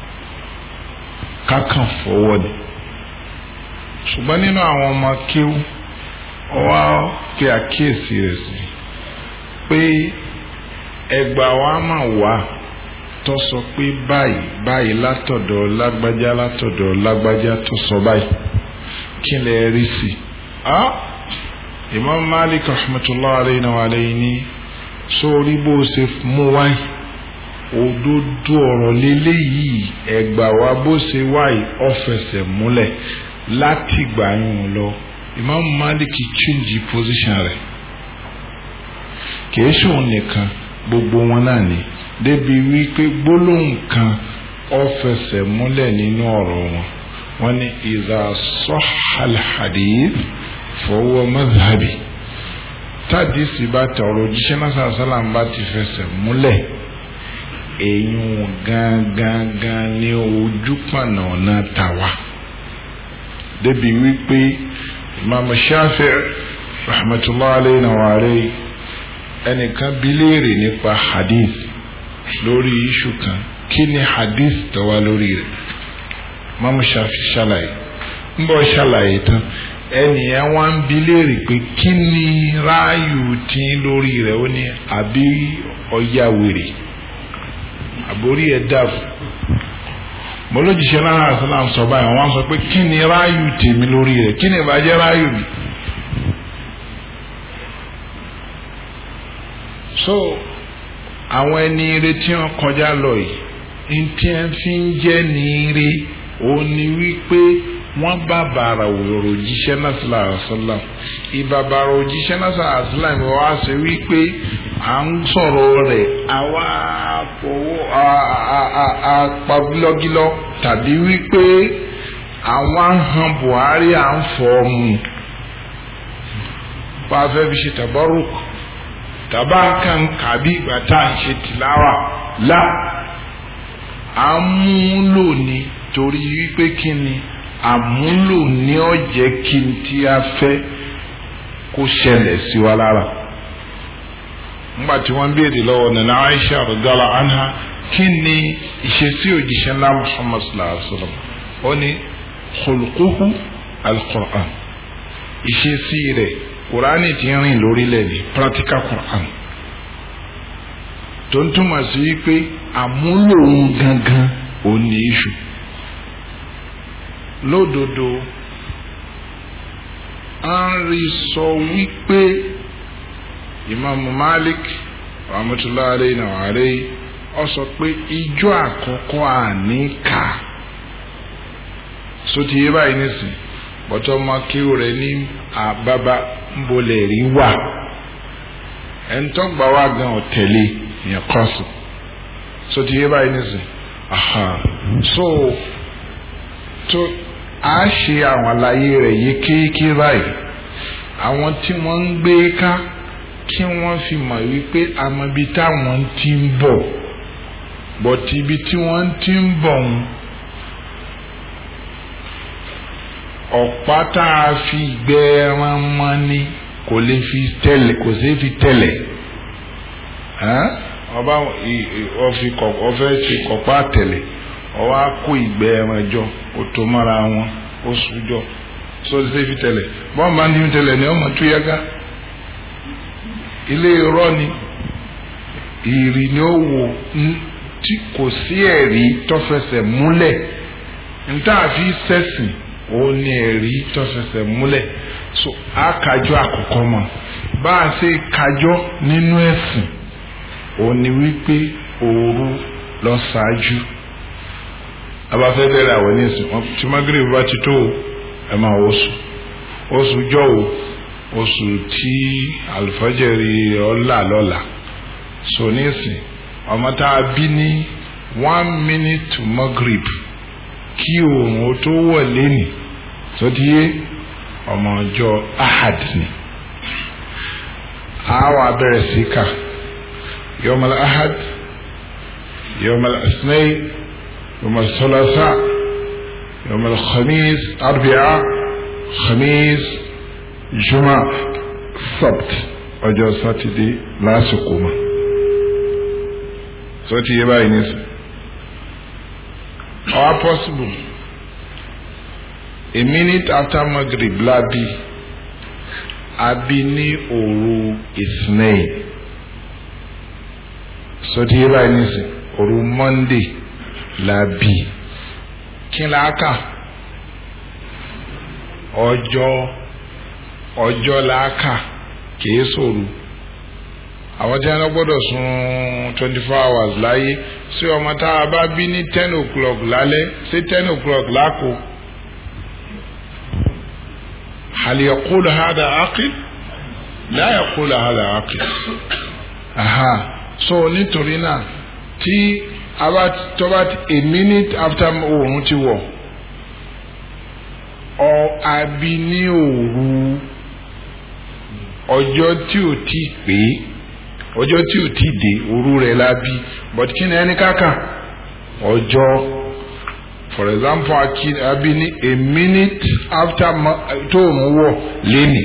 ká kàn fọwọ́ ni ṣùgbọ́n nínú àwọn ọmọ kéwú ọwọ́ pe àkíyèsí rẹ̀ sí pé ẹgbà wa máa wà tó sọ pé báyìí látọ̀dọ̀ lágbájá tó sọ báyìí kí lè rí sí Imam Malik rahmatullahi alayhi wa alayhi ní sórí bó ṣe mú wáyé òdodo ọ̀rọ̀ lélẹ́yìí ẹgbà wa bó ṣe wáyé ó fẹsẹ̀ múlẹ̀ láti gbà yín lọ Imam Malik change position rẹ̀ kìí ṣòun nìkan gbogbo wọn náà ni débi wípé gbólóhùn kan ó fẹsẹ̀ múlẹ̀ nínú ọ̀rọ̀ wọn ní idha sahha al-hadith fahuwa madhhabi tádìsí bá tẹ ọ̀rọ̀ òjíṣẹ́ náà sàlám bá ti fẹsẹ̀ múlẹ̀ èyún gangan ní ojú pànà ọ̀nà tàwa débi wípé Imam Shafi'i rahmatullahi alayhi wa alayhi ẹnìkan bi léèrè nípa hadith lórí iṣu kan kí ni hadith tó wà lórí rẹ̀ Imam Shafi'i ṣàlàyé ń bọ̀ ṣàlàyé tán ẹnìyẹn wá ń bi léèrè pé kí ni ráàyù tí lórí rẹ̀ ó ní àbí ọ̀yà wèrè àbórí ẹ̀ dàrú mọlójúṣe náà àṣàlà sọ báyìí wọ́n sọ pé kí ni ráàyù tèmi lórí rẹ̀ kí ni ìbàjẹ́ ráàyù mi. so àwọn ẹni ire tí wọ́n kọjá lọ yìí ntí ẹ fi ń jẹ́ ní ire òun ni wípé wọ́n bá bàrà òrò jíṣẹ́ náà sallallahu alaihi wasallam ìbàbàrà òjíṣẹ́ náà sallallahu alaihi wasallam wọ́n á ṣe wípé à ń sọ̀rọ̀ rẹ̀ àwa fowó apagilọ́gilọ́ tàbí wípé àwọn hàn Buhari à ń fọ́ mu bá a fẹ́ fi ṣe tabaruk tàbá kan kàbí ìgbà tá à ń ṣe tìláwà lá àmúlò ni torí wípé kí ni àmúlò ní ọ̀jẹ̀ kí n tí a fẹ́ kó ṣẹlẹ̀ sí wa lára. Nígbà tí wọ́n béèrè lọ́wọ́ nana Aisha radiyallahu anha kí ni ìṣesí òjíṣẹ́ ńlá Muhammad sallallahu alaihi wa sallam ó ní khuluquhu al-Qur'an ìṣesí rẹ̀ Qur'ani ti rìn lórílẹ̀ ní practical Qur'an tó ń túmọ̀ sí wípé àmúlò òun gangan ò ní iṣu lódodo à ń rí sọ wípé Imam Malik rahmatullahi alayhi na alayhi ó sọ pé ijó àkọ́kọ́ àníkà sóti yé báyìí nísìn bọ́tọ́ ọmọ kíw rẹ̀ ní àbábá ń bolẹ̀ rí wà ẹ̀ńtọ́gba wa gan ọ̀tẹ̀lẹ̀ yẹn kọ́sù sóti yé báyìí nísìn so tó a ṣe àwọn àlàyé rẹ̀ yékéyéké báyìí àwọn tí wọ́n ń gbé ká kí wọ́n fi mọ̀ wípé àmọ́ ibi táwọn ti ń bọ̀ bọ̀tí ibi tí wọ́n ti ń bọ̀ ń ọ̀pá tá a fi gbẹ ẹran mọ́ ni kò lè fi tẹ̀lẹ̀ kò sí fi tẹ̀lẹ̀ ọba ọfẹ́ ti kọ̀pá tẹ̀lẹ̀ ọwọ́ á kó ìgbẹ́ ẹran jọ ó tó mọ́ra wọn ó sùjọ sóde sí fi tẹ̀lẹ̀ bọ́n bá ń dín tẹ̀lẹ̀ ní ọmọ tó yága ilé irọ́ ni ìrì ni ó wò tí kò sí ẹ̀rí tó fẹsẹ̀ múlẹ̀ níta àfi sẹ́sìn òun ni ẹ̀rí tó fẹsẹ̀ múlẹ̀ so a kájọ àkọ́kọ́ mọ̀ bá a ṣe kájọ nínú ẹ̀sìn òun ni wípé òru lọ ṣáájú abafẹ́ bẹ̀rẹ̀ àwọn oníṣìn tí magreth bá ti tó ẹ máa oṣù jọ̀wọ́ oṣù tí alifajẹri ọlá lọ́la so nísìn ọmọ tá a bí ní 1 minute to magreth kí òun ó tó wọ̀ lẹ́nì tó ti yé ọmọ ọjọ́ ahad ni àwọn abẹ́rẹ́ sí ká yọmọ ahad yọmọ isnayn يوم الثلاثاء يوم الخميس أربعاء خميس جمعة سبت ọjọ́ sátidé lásìkò mọ́ sọ́tí yẹ báyìí ní sọ or possible a minute after Maghrib lábí àbí ní òru ìsìnẹ́yìn sọ́tí yẹ báyìí ní sọ òru Monday lábí kí la kà ọjọ́ la kà kìí sòrò àwọn tí wọn gbọ́dọ̀ sùn 24 hours láyé sí ọmọ tá a bá bí ní 10 o'clock lálẹ́ sí 10 o'clock lákò hal yaqulu hada aqil la yaqulu hada aqil so nítorí náà tí about a minute after oòrùn ti wọ̀ ọ àbí ní òru ọjọ́ tí ò tí pé ọjọ́ tí ò tí dé òru rẹ̀ lábí but kí ni ẹni káka ọjọ́ for example àbí ní a minute after tóòrùn wọ̀ lẹ́nì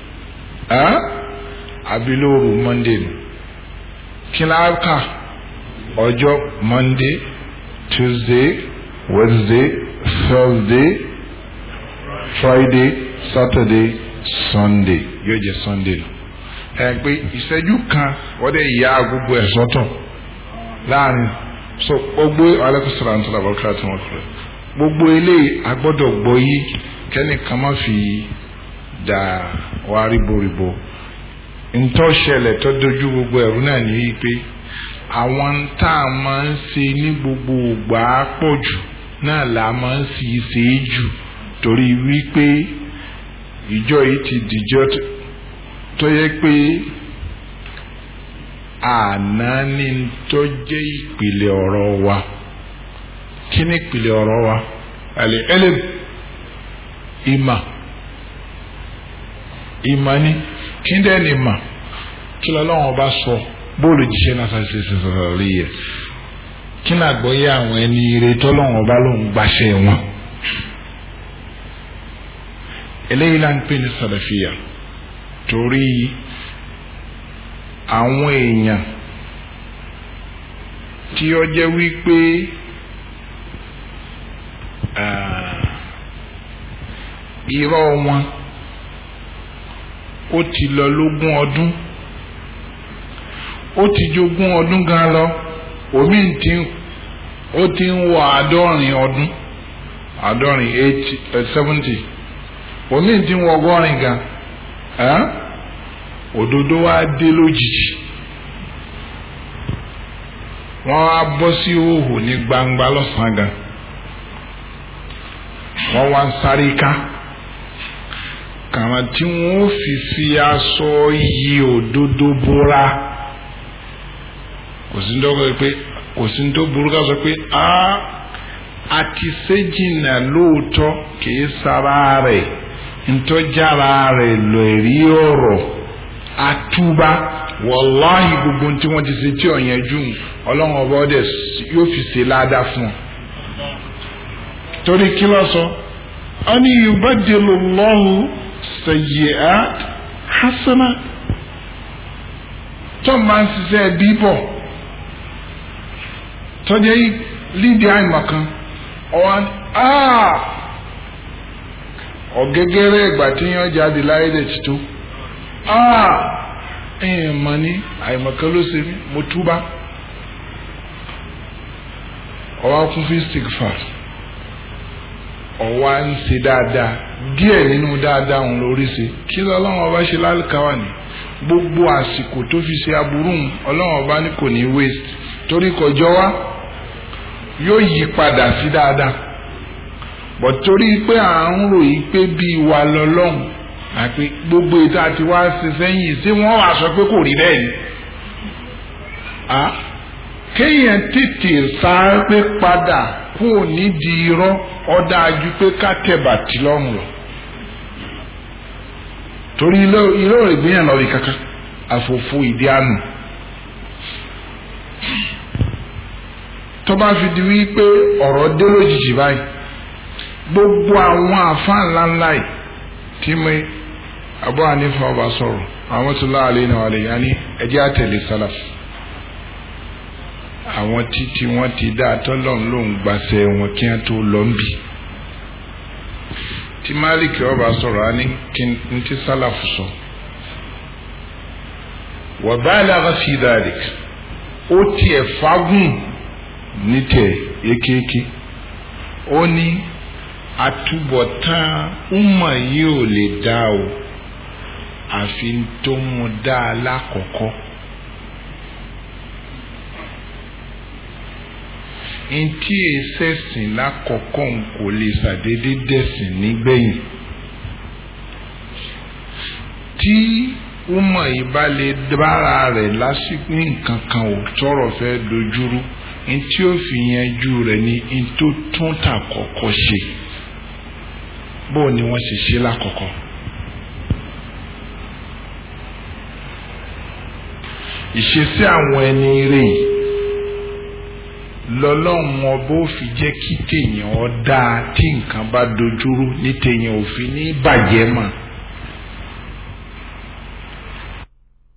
àbí lóru Monday nù kí ni káka ọjọ́ Monday Tuesday Wednesday Thursday Friday Saturday Sunday yóò jẹ Sunday lọ ẹ pé ìṣẹ́jú kan wọ́n dẹ̀ ya gbogbo ẹ̀ sọ́tọ̀ láàrin so gbogbo alẹ́kùsọ̀rọ̀ àǹtọ̀lá bọ́kà tí wọ́n kúrẹ́ gbogbo eléyìí agbọ́dọ̀ gbọ́ yí kẹ́nìkan má fi dà wá ríboríbo ntọ́ ṣẹlẹ̀ tó dojú gbogbo ẹ̀rú náà ní yí pé àwọn tá a máa ń ṣe ní gbogbo ògbà pọ̀ jù náà là máa ń sì ṣe é jù torí wípé ìjọ yìí ti dìjọ́ tó yẹ pé àná ni tó jẹ́ ìpìlẹ̀ ọ̀rọ̀ wa kí ni ìpìlẹ̀ ọ̀rọ̀ wa àlè ẹlẹ́m ìmà ni kí dẹ́ ni ìmà kí lọ́lọ́wọ́n bá sọ bóòlù jíṣẹ́ náà ṣe sọ̀rọ̀ rí yẹ kí ni àgbọ́yé àwọn ẹni ire tọ́lọ́wọ́n bá lóun gbàṣẹ wọn eléyìí là ń pè ní sàlàfíà torí àwọn èèyàn tí ó jẹ́ wípé irọ́ wọn ó ti lọ lógún ọdún, ó ti jogún ọdún gan lọ, omi ó ti ń wọ 70 ọdún, 70, omi ti ń wọ 100 gan, òdodo wa dé lójijì, wọ́n á bọ́ sí òhò ní gbangba lọ́sàn-án gan, wọ́n wá ń sáré ká kàmá tí wọ́n fi aṣọ yí òdodo bóra. Kò sí ní tó burú ká sọ pé a ti ṣe jìnnà lóòótọ́ kìí sara rẹ̀ ntọ́jára rẹ̀ lọ èrí ọ̀rọ̀ àtúbá wàláhì gbogbo tí wọ́n ti ṣe tí ọ̀yàn jù ọlọ́run ọba ọdẹ yóò fi ṣe ládàá fún ọ. torí kí ló sọ ọ ní yubaddilu Allahu sayyi'at hasana tó máa ń ṣiṣẹ́ bíbọ̀ tọ́jú lídìí àìmọ̀kan ọ̀wọ́n ọ̀gẹ́gẹ́rẹ́ ìgbà tí yàn jáde láyé dẹ̀ ti tó mọ̀ ní àìmọ̀kan ló ṣe mí mo túbá ọwọ́ kún fi istighfar ọwọ́ ń ṣe dáadáa díẹ̀ nínú dáadáa òun lórí ṣe kí lọ́lọ́run ọba ṣe lálùkáwà ní gbogbo àsìkò tó fi ṣe aburú ọlọ́run ọba ní kò ní waste torí kọjọ́ wá yóò yí padà sí dáadáa bọ̀ torí pé à ń ròyìn pé bíi wa lọ́lọ́run àti gbogbo ètò àti wá sí sẹ́yìn tí wọ́n wá sọ pé kò rí bẹ́ẹ̀ ni kéèyàn tètè sáré padà kó nídìí irọ́ ọ̀dà ju pé ká tẹ̀bà tí lọ́rùn lọ torí irọ́ rẹ̀ gbìyànjú lọ́rí kankan àfòfò ìdí àánú. tó bá fi di wípé ọ̀rọ̀ dé lójijì báyìí gbogbo àwọn àfáà ńláńlá yìí tí mo Abu Hanifa ọba sọ̀rọ̀ àwọn tó láàlẹ́ náà wà lè yá ní ẹjẹ́ àtẹ̀lé sálàf àwọn títí wọ́n ti dá tọ́lọ́n ló ń gbàṣẹ wọn kí wọ́n tó lọ ń bì tí Málìkì ọba sọ̀rọ̀ á ní kí n ti sálàf sọ wa balagha fi dhalik ó tiẹ̀ fagùn ní tẹ̀ yékéyéké ó ní àtúbọ̀tán ọmọ yìí ò lè dá o àfi tó mú dá a lákọ̀ọ́kọ́ ntí ẹsẹ̀sìn lákọ̀ọ́kọ́ kò lè ṣàdédé dẹ̀sìn nígbẹ̀yìn tí ọmọ yìí bá lè bára rẹ̀ lásìkò nǹkan kan ò tọrọ fẹ́ dojúrú ntí ó fi yanjú rẹ̀ ní ntó tún tà kọ́kọ́ ṣe bóò ni wọ́n ṣe ṣe lákọ̀ọ́kọ́. ìṣesí àwọn ẹni rè lọ́lọ́run ọba ó fi jẹ́ kí téèyàn ó dáa tí nǹkan bá dojúrú ní téèyàn ò fi ní bàjẹ́ mọ́.